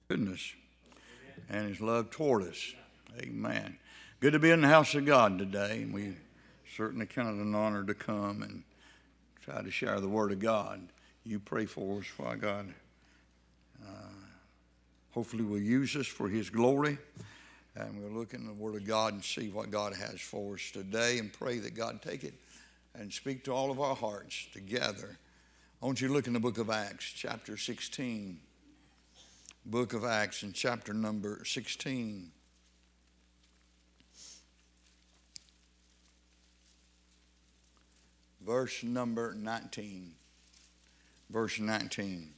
Goodness and his love toward us. Amen. Good to be in the house of God today, and we certainly count it an honor to come and try to share the word of God. You pray for us, Father God. Hopefully we'll use us for his glory, and we'll look in the word of God and see what God has for us today, and pray that God take it and speak to all of our hearts together. I want you to look in the book of Acts, chapter 16. Book of Acts in chapter number 16. Verse number 19. Verse 19.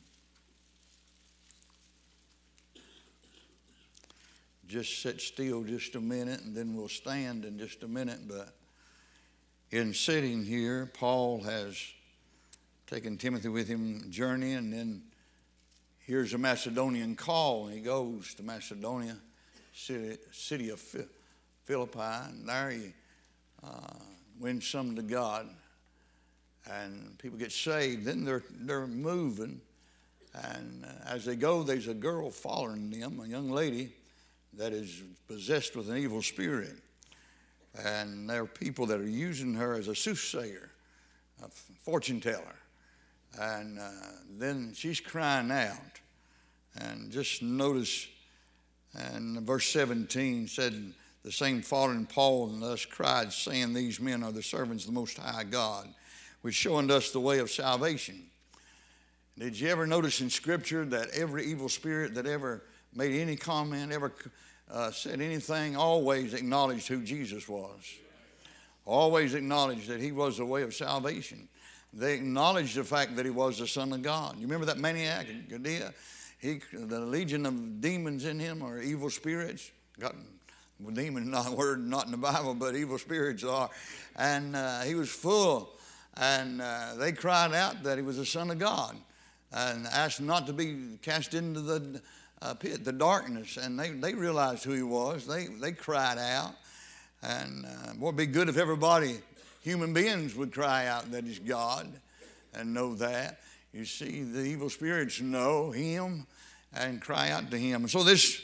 Just sit still just a minute and then we'll stand in just a minute. But in sitting here, Paul has taken Timothy with him journey, and then here's a Macedonian call, and he goes to Macedonia, city of Philippi, and there he wins some to God, and people get saved. Then they're moving, and as they go, there's a girl following them, a young lady that is possessed with an evil spirit, and there are people that are using her as a soothsayer, a fortune teller. And then she's crying out. And just notice, and verse 17 said, the same following Paul and thus cried, saying, these men are the servants of the Most High God, which show unto us the way of salvation. Did you ever notice in Scripture that every evil spirit that ever made any comment, ever said anything, always acknowledged who Jesus was? Always acknowledged that he was the way of salvation. They acknowledged the fact that he was the Son of God. You remember that maniac in Judea? The legion of demons in him are evil spirits. Demon, not a word, not in the Bible, but evil spirits are. And he was full. And they cried out that he was the Son of God and asked not to be cast into the pit, the darkness. And they realized who he was. They cried out. And boy, it'd be good if everybody, human beings, would cry out that he's God and know that. You see, the evil spirits know him and cry out to him. And so this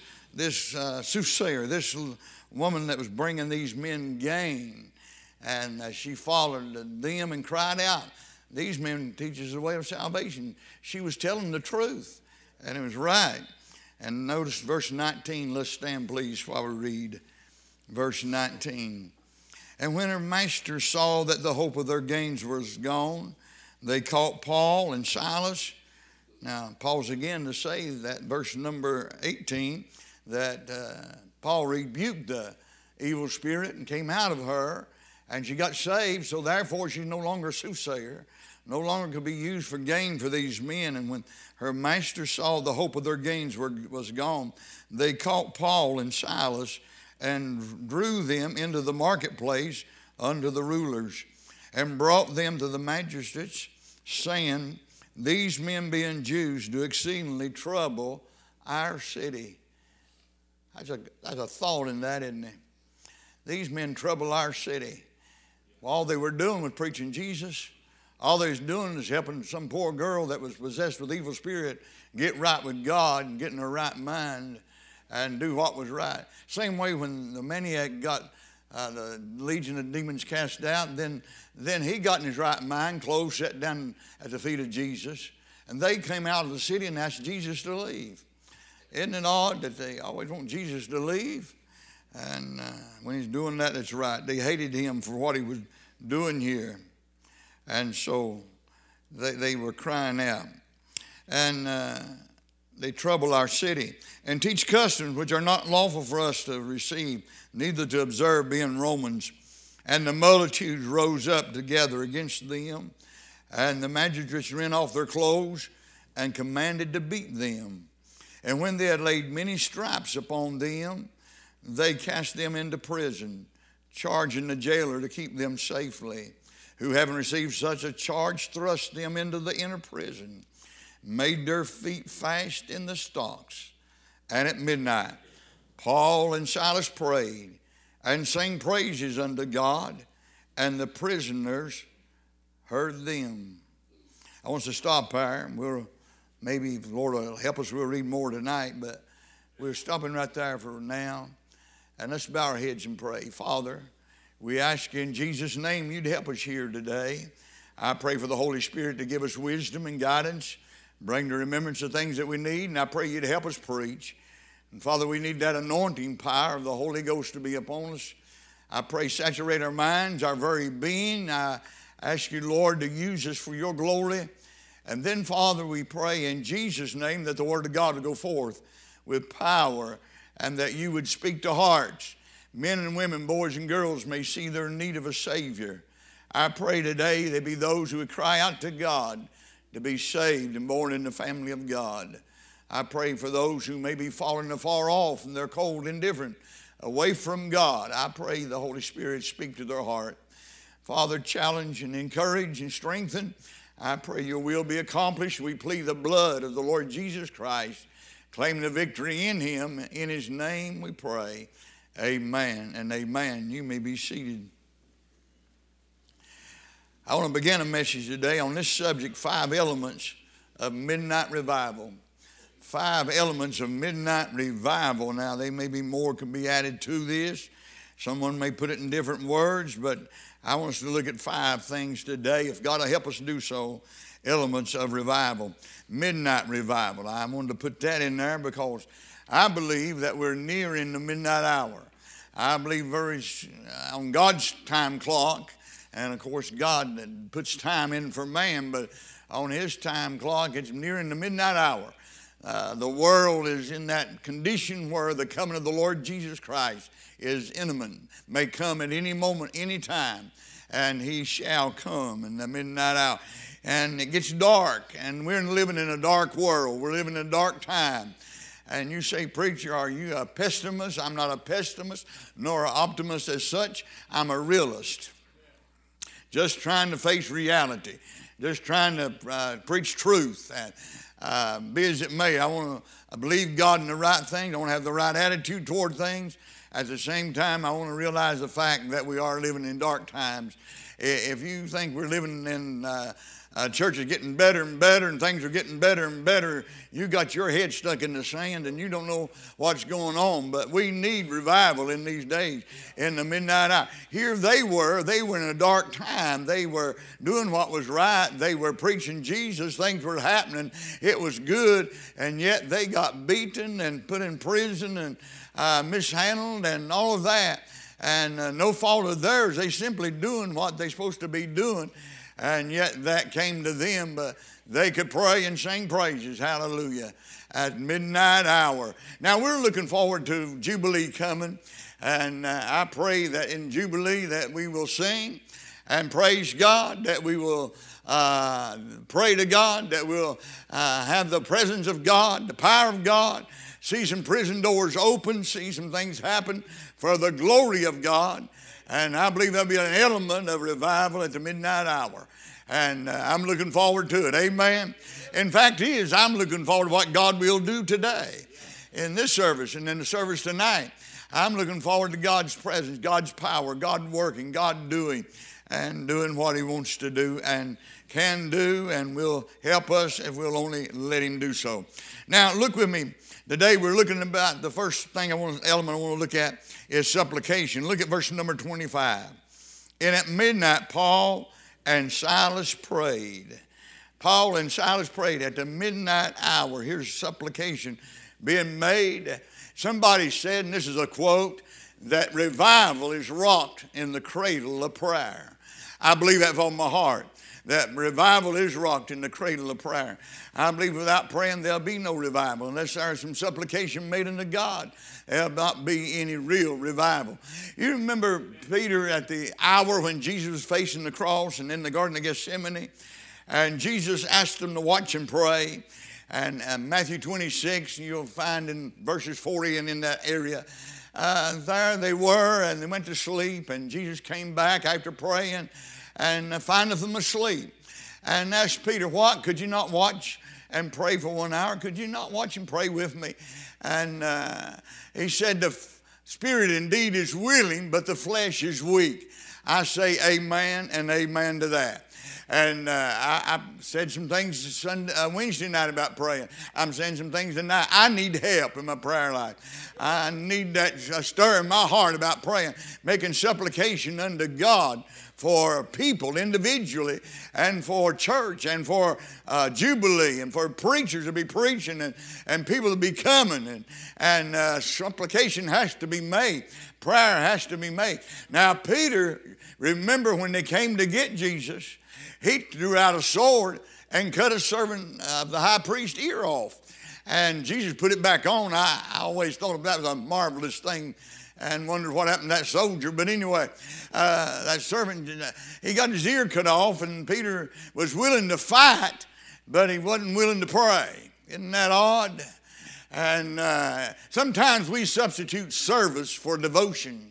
soothsayer, this woman that was bringing these men gain, and she followed them and cried out, these men teach us the way of salvation. She was telling the truth, and it was right. And notice verse 19. Let's stand, please, while we read verse 19. And when her master saw that the hope of their gains was gone, they caught Paul and Silas. Now, pause again to say that verse number 18, that Paul rebuked the evil spirit and came out of her, and she got saved, so therefore she's no longer a soothsayer, no longer could be used for gain for these men. And when her master saw the hope of their gains was gone, they caught Paul and Silas and drew them into the marketplace under the rulers, and brought them to the magistrates, saying, these men being Jews do exceedingly trouble our city. That's a thought in that, isn't it? These men trouble our city. Well, all they were doing was preaching Jesus. All they was doing is helping some poor girl that was possessed with evil spirit get right with God and get in her right mind and do what was right. Same way when the maniac got the legion of demons cast out, then he got in his right mind, clothes, sat down at the feet of Jesus, and they came out of the city and asked Jesus to leave. Isn't it odd that they always want Jesus to leave? And when he's doing that, it's right. They hated him for what he was doing here. And so they were crying out. And they trouble our city, and teach customs which are not lawful for us to receive, neither to observe, being Romans. And the multitudes rose up together against them, and the magistrates rent off their clothes and commanded to beat them. And when they had laid many stripes upon them, they cast them into prison, charging the jailer to keep them safely, who, having received such a charge, thrust them into the inner prison, made their feet fast in the stocks. And at midnight, Paul and Silas prayed and sang praises unto God, and the prisoners heard them. I want us to stop there, and we'll maybe, if the Lord will help us, we'll read more tonight. But We're stopping right there for now. And let's bow our heads and pray. Father, we ask you in Jesus' name you'd help us here today. I pray for the Holy Spirit to give us wisdom and guidance, bring to remembrance the things that we need, and I pray you'd help us preach. And Father, we need that anointing power of the Holy Ghost to be upon us. I pray saturate our minds, our very being. I ask you, Lord, to use us for your glory. And then, Father, we pray in Jesus' name that the Word of God will go forth with power and that you would speak to hearts. Men and women, boys and girls may see their need of a Savior. I pray today there be those who would cry out to God to be saved and born in the family of God. I pray for those who may be falling afar off and they're cold, indifferent, away from God. I pray the Holy Spirit speak to their heart. Father, challenge and encourage and strengthen. I pray your will be accomplished. We plead the blood of the Lord Jesus Christ, claim the victory in him. In his name we pray. Amen and amen. You may be seated. I want to begin a message today on this subject, 5 elements of midnight revival. 5 elements of midnight revival. Now, there may be more can be added to this. Someone may put it in different words, but I want us to look at 5 things today. If God will help us do so, elements of revival. Midnight revival. I wanted to put that in there because I believe that we're nearing the midnight hour. I believe on God's time clock, and of course God puts time in for man, but on his time clock it's nearing the midnight hour. The world is in that condition where the coming of the Lord Jesus Christ is imminent, may come at any moment, any time, and he shall come in the midnight hour. And it gets dark, and we're living in a dark world. We're living in a dark time. And you say, preacher, are you a pessimist? I'm not a pessimist, nor an optimist as such. I'm a realist. Just trying to face reality. Just trying to preach truth. And be as it may, I want to believe God in the right things. I want to have the right attitude toward things. At the same time, I want to realize the fact that we are living in dark times. If you think we're living in church is getting better and better and things are getting better and better, you got your head stuck in the sand and you don't know what's going on. But we need revival in these days, in the midnight hour. Here they were in a dark time. They were doing what was right. They were preaching Jesus. Things were happening. It was good, and yet they got beaten and put in prison and mishandled and all of that. And no fault of theirs. They simply doing what they're supposed to be doing. And yet that came to them, but they could pray and sing praises, hallelujah, at midnight hour. Now we're looking forward to Jubilee coming, and I pray that in Jubilee that we will sing and praise God, that we will pray to God, that we'll have the presence of God, the power of God, see some prison doors open, see some things happen for the glory of God. And I believe there'll be an element of revival at the midnight hour. And I'm looking forward to it. Amen. In fact, I'm looking forward to what God will do today in this service and in the service tonight. I'm looking forward to God's presence, God's power, God working, God doing and doing what he wants to do and can do and will help us if we'll only let him do so. Now, look with me. Today we're looking about the first element I want to look at is supplication. Look at verse number 25. And at midnight, Paul and Silas prayed. Paul and Silas prayed at the midnight hour. Here's supplication being made. Somebody said, and this is a quote, that revival is wrought in the cradle of prayer. I believe that from my heart. That revival is rocked in the cradle of prayer. I believe without praying there'll be no revival. Unless there's some supplication made unto God, there'll not be any real revival. You remember Peter at the hour when Jesus was facing the cross and in the Garden of Gethsemane? And Jesus asked him to watch and pray. And Matthew 26, you'll find in verses 40 and in that area, there they were and they went to sleep. And Jesus came back after praying and findeth them asleep. And asked Peter, what? Could you not watch and pray for 1 hour? Could you not watch and pray with me? And he said, the spirit indeed is willing, but the flesh is weak. I say amen and amen to that. And I said some things Wednesday night about praying. I'm saying some things tonight. I need help in my prayer life. I need that stir in my heart about praying, making supplication unto God for people individually, and for church, and for Jubilee, and for preachers to be preaching, and people to be coming, and supplication has to be made. Prayer has to be made. Now Peter, remember when they came to get Jesus, he drew out a sword and cut a servant of the high priest's ear off. And Jesus put it back on. I always thought that was a marvelous thing and wondered what happened to that soldier. But anyway, that servant, he got his ear cut off, and Peter was willing to fight, but he wasn't willing to pray. Isn't that odd? And sometimes we substitute service for devotion.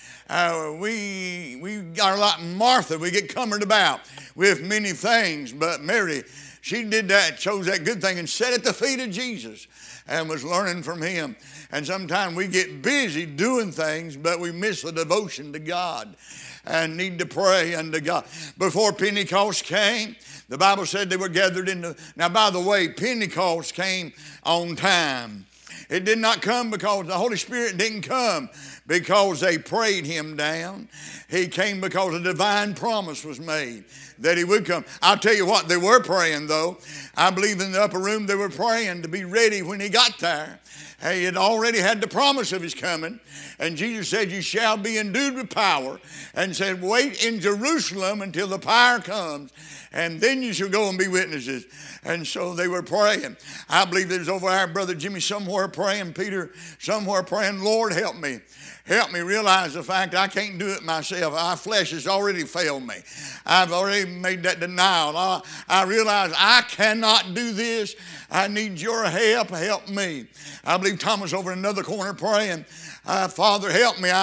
We got a lot of Martha. We get cumbered about with many things, but Mary, she did that, chose that good thing and sat at the feet of Jesus and was learning from him. And sometimes we get busy doing things, but we miss the devotion to God and need to pray unto God. Before Pentecost came, the Bible said they were gathered in the... Now, by the way, Pentecost came on time. It did not come because the Holy Spirit didn't come because they prayed him down. He came because a divine promise was made that he would come. I'll tell you what, they were praying though. I believe in the upper room they were praying to be ready when he got there. He had already had the promise of his coming. And Jesus said, you shall be endued with power. And said, wait in Jerusalem until the power comes. And then you shall go and be witnesses. And so they were praying. I believe there's over our brother Jimmy somewhere praying, Peter somewhere praying, Lord, help me. Help me realize the fact I can't do it myself. Our flesh has already failed me. I've already made that denial. I realize I cannot do this. I need your help. Help me. I believe Thomas over in another corner praying, Father, help me.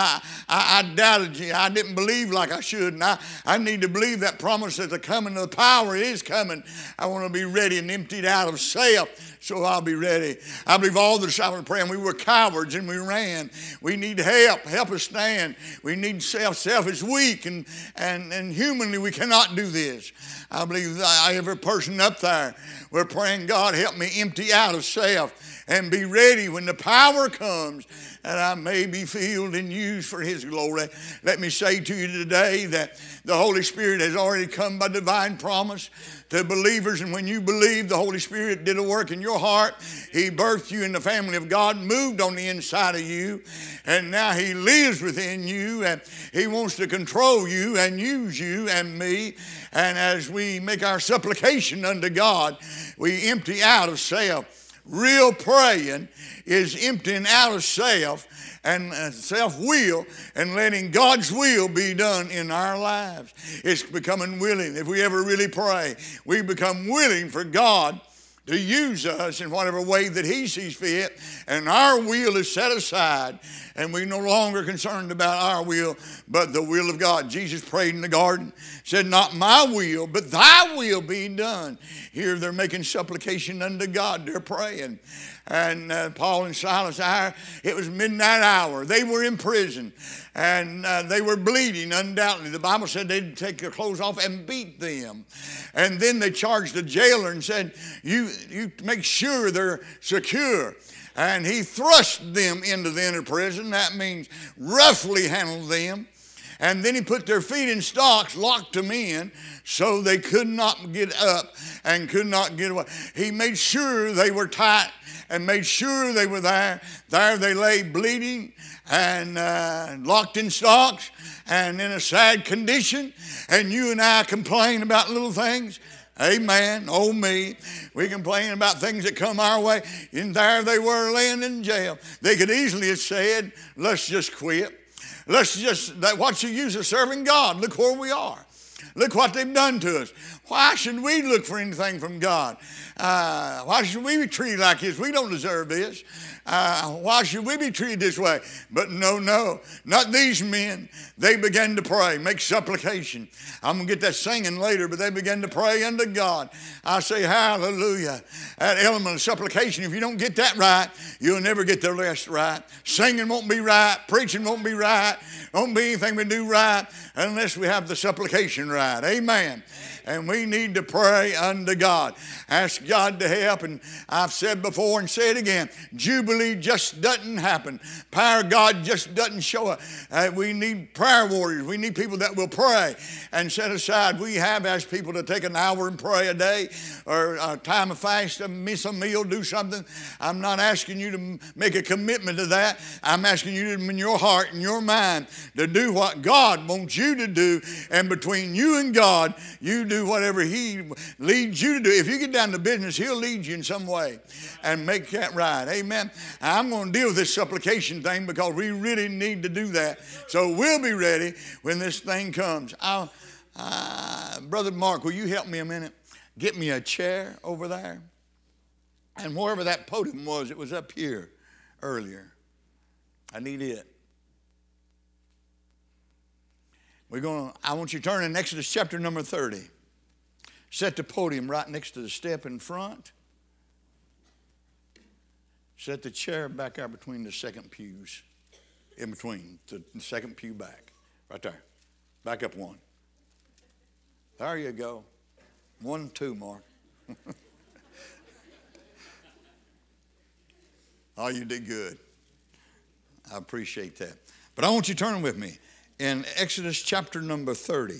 I doubted you. I didn't believe like I should. And I need to believe that promise that the coming of the power is coming. I want to be ready and emptied out of self, so I'll be ready. I believe all the disciples were praying. We were cowards and we ran. We need help. Help us stand. We need self. Self is weak, and humanly we cannot do this. I believe every person up there, we're praying, God, help me empty out of self and be ready when the power comes, and I may be filled and used for his glory. Let me say to you today that the Holy Spirit has already come by divine promise to believers, and when you believe, the Holy Spirit did a work in your heart. He birthed you in the family of God, moved on the inside of you, and now he lives within you, and he wants to control you and use you and me. And as we make our supplication unto God, we empty out of self. Real praying is emptying out of self and self-will and letting God's will be done in our lives. It's becoming willing. If we ever really pray, we become willing for God to use us in whatever way that he sees fit, and our will is set aside, and we're no longer concerned about our will, but the will of God. Jesus prayed in the garden, said, not my will, but thy will be done. Here they're making supplication unto God. They're praying. And Paul and Silas, it was midnight hour. They were in prison, and they were bleeding undoubtedly. The Bible said they'd take their clothes off and beat them. And then they charged the jailer and said, you make sure they're secure. And he thrust them into the inner prison. That means roughly handled them. And then he put their feet in stocks, locked them in, so they could not get up and could not get away. He made sure they were tight and made sure they were there. There they lay bleeding and locked in stocks and in a sad condition. And you and I complain about little things. Amen. Oh me. We complain about things that come our way. And there they were laying in jail. They could easily have said, let's just quit. What's the use of serving God? Look where we are. Look what they've done to us. Why should we look for anything from God? Why should we be treated like this? We don't deserve this. Why should we be treated this way? But no, not these men. They began to pray, make supplication. I'm going to get that singing later, but they began to pray unto God. I say hallelujah. That element of supplication, if you don't get that right, you'll never get the rest right. Singing won't be right. Preaching won't be right. Won't be anything we do right unless we have the supplication right. Amen. And we need to pray unto God. Ask God to help. And I've said before and say it again, Jubilee just doesn't happen. Power of God just doesn't show up. We need prayer warriors. We need people that will pray and set aside. We have asked people to take an hour and pray a day, or a time of fast, miss a meal, do something. I'm not asking you to make a commitment to that. I'm asking you to, in your heart and your mind, to do what God wants you to do. And between you and God, you do whatever He leads you to do. If you get down to business, He'll lead you in some way and make that right. Amen. I'm going to deal with this supplication thing because we really need to do that. So we'll be ready when this thing comes. Brother Mark, will you help me a minute? Get me a chair over there. And wherever that podium was, it was up here earlier. I need it. I want you to turn in Exodus chapter number 30. Set the podium right next to the step in front. Set the chair back out between the second pews. In between, the second pew back. Right there. Back up one. There you go. 1, 2, Mark. Oh, you did good. I appreciate that. But I want you to turn with me in Exodus chapter number 30.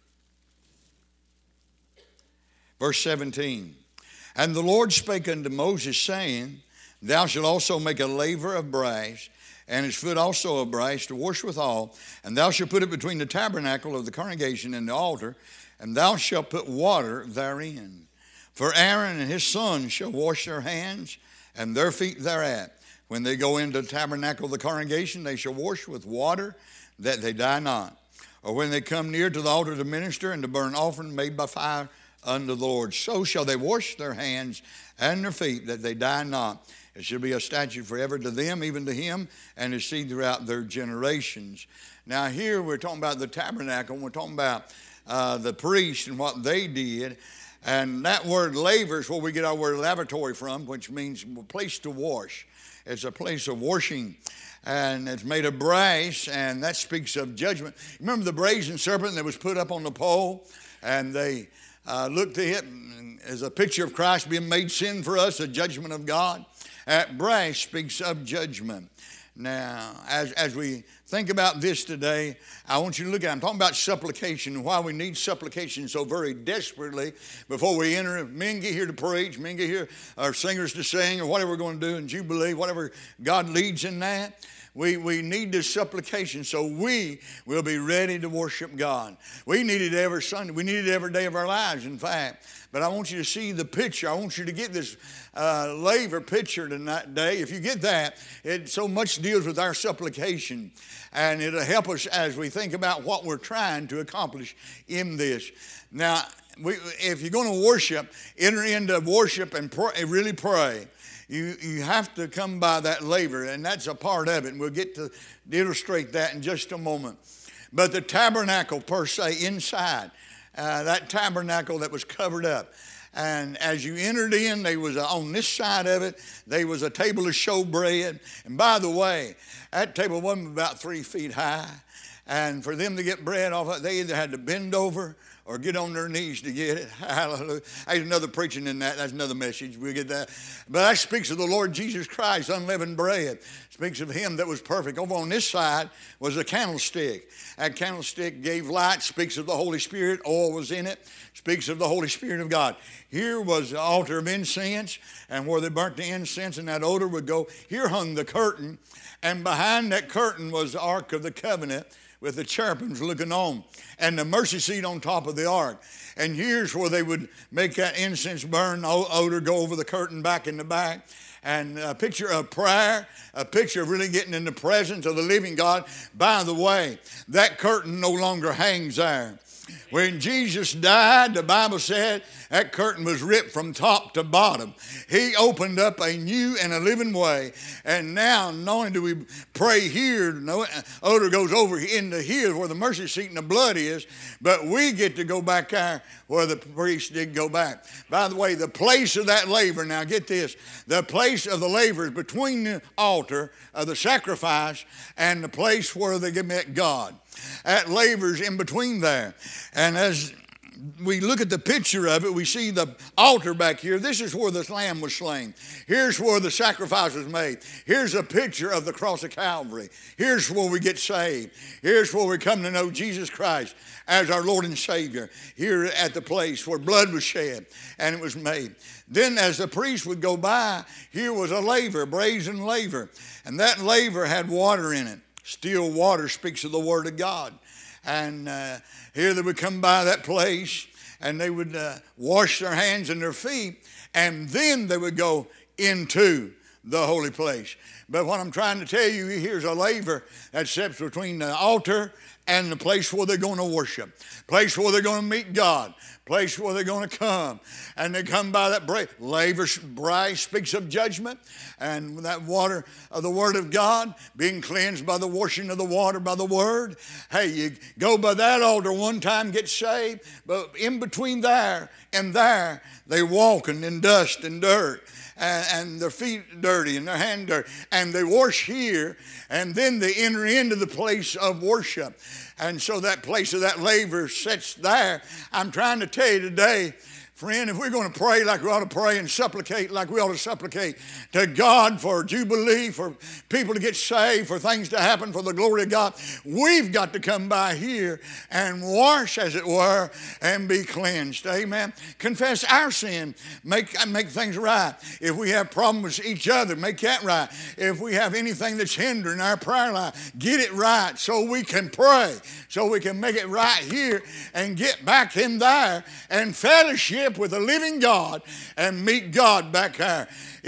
Verse 17. And the Lord spake unto Moses, saying, Thou shalt also make a laver of brass, and his foot also of brass, to wash withal, and thou shalt put it between the tabernacle of the congregation and the altar, and thou shalt put water therein. For Aaron and his sons shall wash their hands and their feet thereat. When they go into the tabernacle of the congregation, they shall wash with water, that they die not. Or when they come near to the altar to minister and to burn offering made by fire unto the Lord, so shall they wash their hands and their feet, that they die not. It shall be a statute forever to them, even to him and his seed throughout their generations. Now here we're talking about the tabernacle, and we're talking about the priest and what they did. And that word laver is where we get our word lavatory from, which means a place to wash. It's a place of washing. And it's made of brass, and that speaks of judgment. Remember the brazen serpent that was put up on the pole? And they looked to it as a picture of Christ being made sin for us, a judgment of God. That brass speaks of judgment. Now, as we think about this today, I want you to look at it. I'm talking about supplication and why we need supplication so very desperately before we enter. If men get here to preach, men get here, our singers to sing, or whatever we're going to do in Jubilee, whatever God leads in that. We need this supplication so we will be ready to worship God. We need it every Sunday. We need it every day of our lives, in fact. But I want you to see the picture. I want you to get this laver picture today. If you get that, it so much deals with our supplication. And it'll help us as we think about what we're trying to accomplish in this. Now, if you're going to worship, enter into worship and really pray. You have to come by that laver, and that's a part of it. And we'll get to illustrate that in just a moment. But the tabernacle per se inside, that tabernacle that was covered up. And as you entered in, there was on this side of it, there was a table of showbread. And by the way, that table wasn't about 3 feet high. And for them to get bread off it, they either had to bend over or get on their knees to get it. Hallelujah. There's another preaching in that. That's another message. We'll get that. But that speaks of the Lord Jesus Christ, unleavened bread. Speaks of him that was perfect. Over on this side was a candlestick. That candlestick gave light. Speaks of the Holy Spirit. Oil was in it. Speaks of the Holy Spirit of God. Here was the altar of incense, and where they burnt the incense and that odor would go. Here hung the curtain, and behind that curtain was the Ark of the Covenant, with the cherubims looking on, and the mercy seat on top of the ark. And here's where they would make that incense burn, odor go over the curtain back in the back. And a picture of prayer, a picture of really getting in the presence of the living God. By the way, that curtain no longer hangs there. When Jesus died, the Bible said that curtain was ripped from top to bottom. He opened up a new and a living way. And now, not only do we pray here, no odor goes over into here where the mercy seat and the blood is, but we get to go back there where the priest did go back. By the way, the place of that laver, now get this, the place of the laver is between the altar of the sacrifice and the place where they met God. at lavers in between there. And as we look at the picture of it, we see the altar back here. This is where the lamb was slain. Here's where the sacrifice was made. Here's a picture of the cross of Calvary. Here's where we get saved. Here's where we come to know Jesus Christ as our Lord and Savior. Here at the place where blood was shed and it was made. Then as the priest would go by, here was a laver, a brazen laver. And that laver had water in it. Still water speaks of the Word of God. And here they would come by that place and they would wash their hands and their feet, and then they would go into the holy place. But what I'm trying to tell you, here's a laver that sits between the altar and the place where they're going to worship, place where they're going to meet God, place where they're going to come. And they come by that laver. Brass speaks of judgment, and that water of the Word of God, being cleansed by the washing of the water by the Word. Hey, you go by that altar one time, get saved, but in between there and there, they walking in dust and dirt. And their feet dirty and their hand dirty. And they wash here, and then they enter into the place of worship. And so that place of that laver sits there. I'm trying to tell you today, friend, if we're going to pray like we ought to pray and supplicate like we ought to supplicate to God for Jubilee, for people to get saved, for things to happen for the glory of God, we've got to come by here and wash, as it were, and be cleansed. Amen. Confess our sin. Make things right. If we have problems with each other, make that right. If we have anything that's hindering our prayer life, get it right so we can pray, so we can make it right here and get back in there and fellowship with the living God and meet God back there.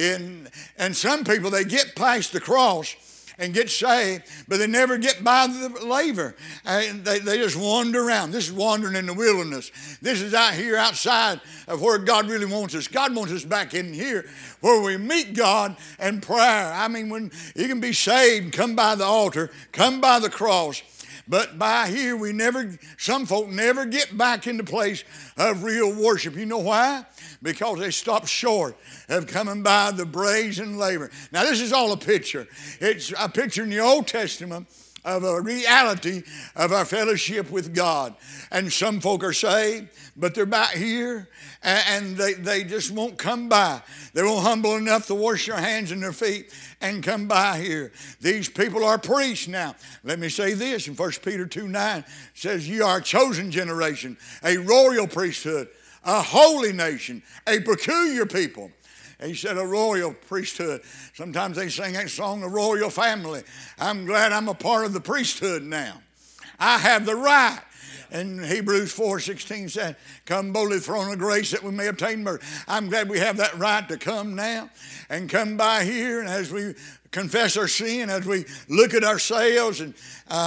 And some people, they get past the cross and get saved, but they never get by the laver. And they just wander around. This is wandering in the wilderness. This is out here outside of where God really wants us. God wants us back in here where we meet God and prayer. I mean, when you can be saved, come by the altar, come by the cross. But by here, some folk never get back in the place of real worship. You know why? Because they stop short of coming by the brazen laver. Now, this is all a picture. It's a picture in the Old Testament of a reality of our fellowship with God. And some folk are saved, but they're back here, and they just won't come by. They won't humble enough to wash their hands and their feet and come by here. These people are priests now. Let me say this in 1 Peter 2:9 says, "You are a chosen generation, a royal priesthood, a holy nation, a peculiar people." He said a royal priesthood. Sometimes they sing that song, the royal family. I'm glad I'm a part of the priesthood now. I have the right. And Hebrews 4:16 said, "Come boldly to the throne of grace that we may obtain mercy." I'm glad we have that right to come now and come by here. And as we confess our sin, as we look at ourselves, and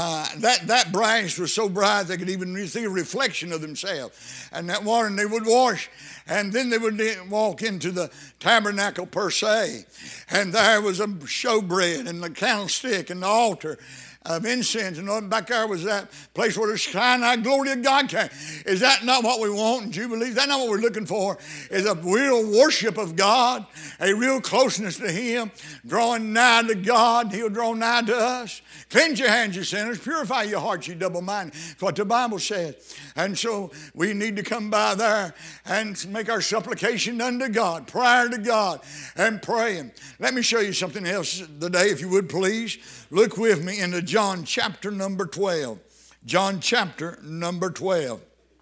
that brass was so bright they could even see a reflection of themselves. And that water, and they would wash, and then they would walk into the tabernacle per se. And there was a showbread and the candlestick and the altar of incense, and back there was that place where the shine of glory of God came. Is that not what we want in Jubilee? Is that not what we're looking for? Is a real worship of God, a real closeness to Him, drawing nigh to God, He'll draw nigh to us. Cleanse your hands, you sinners. Purify your hearts, you double-minded. That's what the Bible says. And so we need to come by there and make our supplication unto God, prayer to God, and praying. Let me show you something else today, if you would please. Look with me into John chapter number 12. John chapter number 12.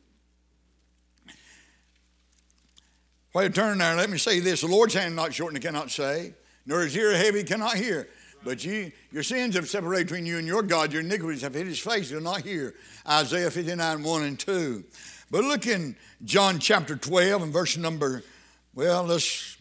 While you turn there, let me say this. The Lord's hand is not short and He cannot save, nor His ear heavy, He cannot hear. But your sins have separated between you and your God. Your iniquities have hid His face, He will not hear. Isaiah 59, 1 and 2. But look in John chapter 12 and verse number, let's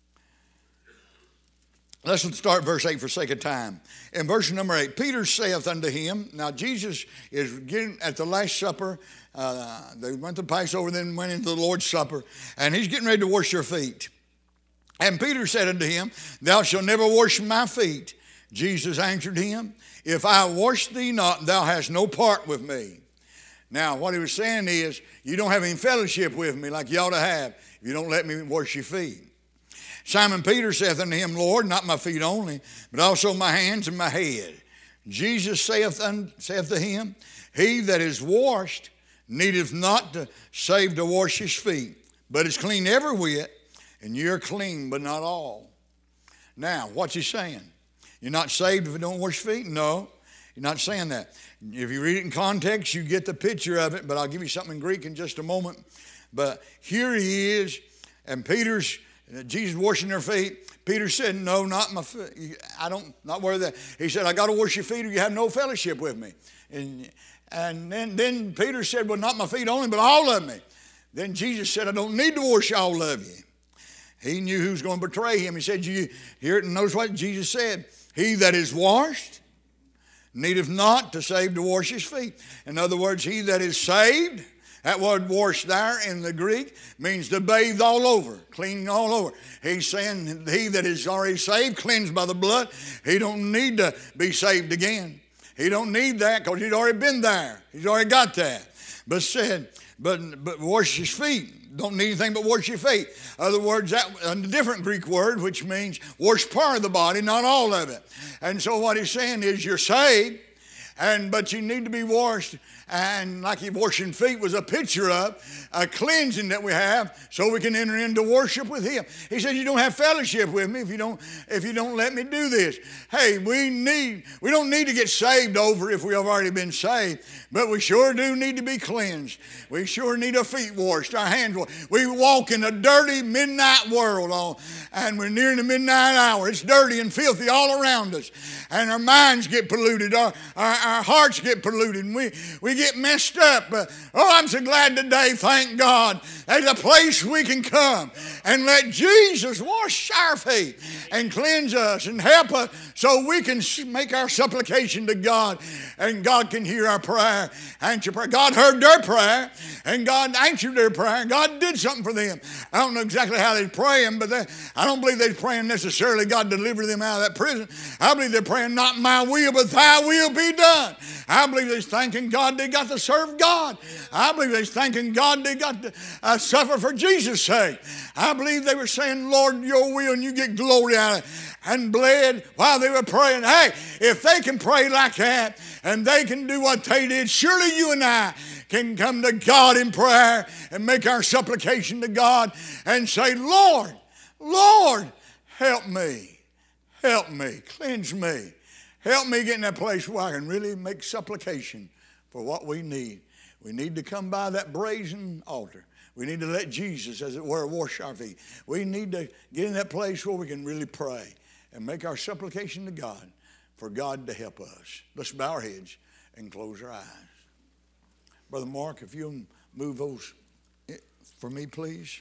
start verse 8 for sake of time. In verse number 8, Peter saith unto Him, now Jesus is getting at the Last Supper. They went to Passover, then went into the Lord's Supper, and He's getting ready to wash their feet. And Peter said unto Him, Thou shalt never wash my feet. Jesus answered him, If I wash thee not, thou hast no part with me. Now, what he was saying is, you don't have any fellowship with me like you ought to have if you don't let me wash your feet. Simon Peter saith unto Him, Lord, not my feet only, but also my hands and my head. Jesus saith to him, he that is washed needeth not to save to wash his feet, but is clean every whit, and you're clean, but not all. Now, what's he saying? You're not saved if you don't wash your feet? No, you're not saying that. If you read it in context, you get the picture of it, but I'll give you something in Greek in just a moment. But here he is, and Jesus washing their feet. Peter said, no, not my feet. Not worth that. He said, I got to wash your feet or you have no fellowship with me. And then Peter said, well, not my feet only, but all of me. Then Jesus said, I don't need to wash all of you. He knew who was going to betray him. He said, you hear it and notice what Jesus said. He that is washed needeth not to save to wash his feet. In other words, he that is saved, that word wash there in the Greek means to bathe all over, clean all over. He's saying he that is already saved, cleansed by the blood, he don't need to be saved again. He don't need that because he's already been there. He's already got that. But wash his feet. Don't need anything but wash your feet. In other words, that a different Greek word, which means wash part of the body, not all of it. And so what he's saying is you're saved, but you need to be washed. And like washing feet was a picture of a cleansing that we have so we can enter into worship with him. He said, you don't have fellowship with me if you don't let me do this. Hey, we don't need to get saved over if we have already been saved, but we sure do need to be cleansed. We sure need our feet washed, our hands washed. We walk in a dirty midnight world, and we're nearing the midnight hour. It's dirty and filthy all around us, and our minds get polluted, our hearts get polluted, and we get messed up. I'm so glad today, thank God, there's a place we can come and let Jesus wash our feet and cleanse us and help us so we can make our supplication to God, and God can hear our prayer, answer prayer. God heard their prayer, and God answered their prayer, and God did something for them. I don't know exactly how they're praying, but I don't believe they're praying necessarily God deliver them out of that prison. I believe they're praying, not my will, but thy will be done. I believe they're thanking God they got to serve God. I believe they're thanking God they got to suffer for Jesus' sake. I believe they were saying, Lord, your will, and you get glory out of it, and bled while they were praying. Hey, if they can pray like that and they can do what they did, surely you and I can come to God in prayer and make our supplication to God and say, Lord, help me, cleanse me. Help me get in that place where I can really make supplication for what we need. We need to come by that brazen altar. We need to let Jesus, as it were, wash our feet. We need to get in that place where we can really pray and make our supplication to God for God to help us. Let's bow our heads and close our eyes. Brother Mark, if you'll move those for me, please.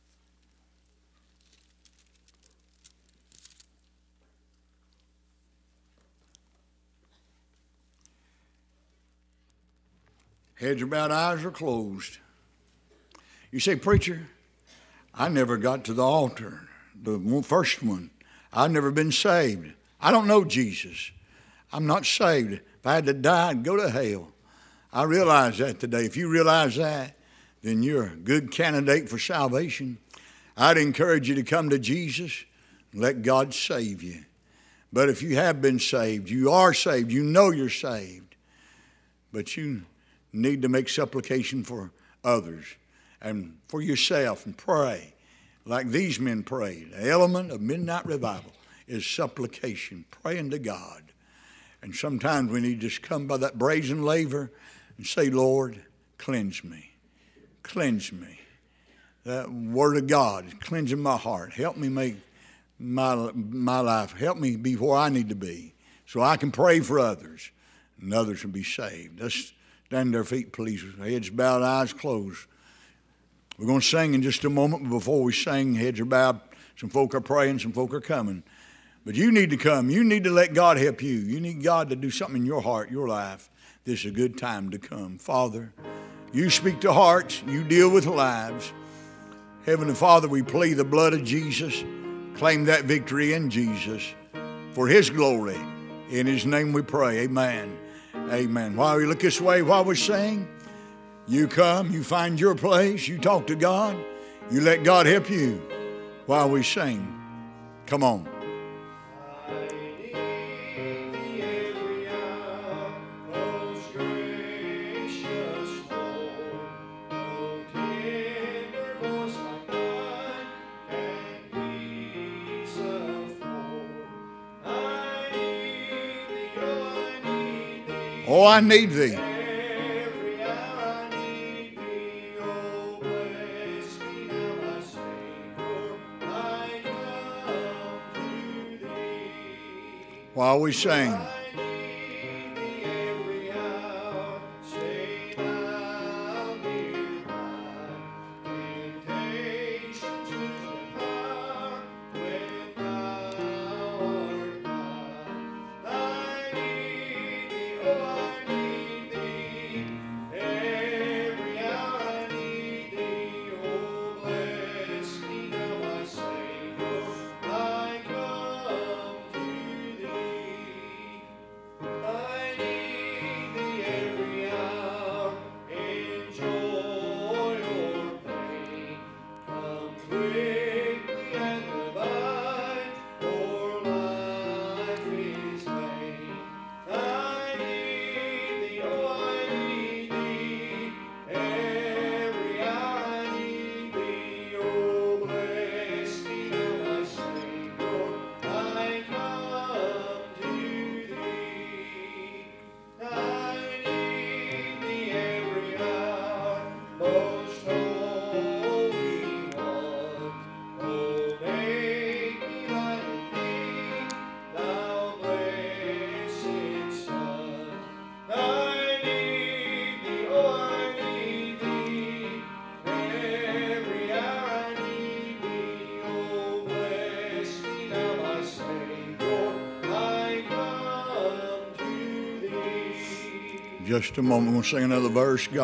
Heads are bowed, eyes are closed. You say, preacher, I never got to the altar, the first one. I've never been saved. I don't know Jesus. I'm not saved. If I had to die, I'd go to hell. I realize that today. If you realize that, then you're a good candidate for salvation. I'd encourage you to come to Jesus and let God save you. But if you have been saved, you are saved, you know you're saved, but you need to make supplication for others and for yourself and pray like these men prayed. The element of midnight revival is supplication, praying to God. And sometimes we need to just come by that brazen laver and say, Lord, cleanse me. Cleanse me. That word of God is cleansing my heart. Help me make my life. Help me be where I need to be so I can pray for others and others will be saved. Let's stand to our feet, please. Heads bowed, eyes closed. We're going to sing in just a moment, but before we sing, heads are bowed. Some folk are praying, some folk are coming. But you need to come. You need to let God help you. You need God to do something in your heart, your life. This is a good time to come. Father, you speak to hearts. You deal with lives. Heavenly Father, we plead the blood of Jesus. Claim that victory in Jesus for his glory. In his name we pray. Amen. Amen. While we look this way, while we sing, you come, you find your place, you talk to God, you let God help you while we sing. Come on. I need thee every hour. Oh, I need thee. Every hour I need thee. Oh, bless me now, my Savior. I come to thee. While we sing. I need thee every hour. Stay thou nearby. Temptation to depart when thou art nigh. I need thee, oh, I need thee. Every hour I need thee. Oh, bless me now, my Savior. I come to thee. I need thee every hour. Enjoy your pain. Come quickly and abide, for life is vain. I need thee, oh, I need thee. Every hour I need thee. Oh, bless me now, my Savior. I come to thee. I need thee every hour, most holy one. Oh, make me like thee, thou blessed Son. I need thee, oh, I need thee. Every hour I need thee. Oh, bless me now, my Savior. I come to thee. Just a moment, we'll sing another verse.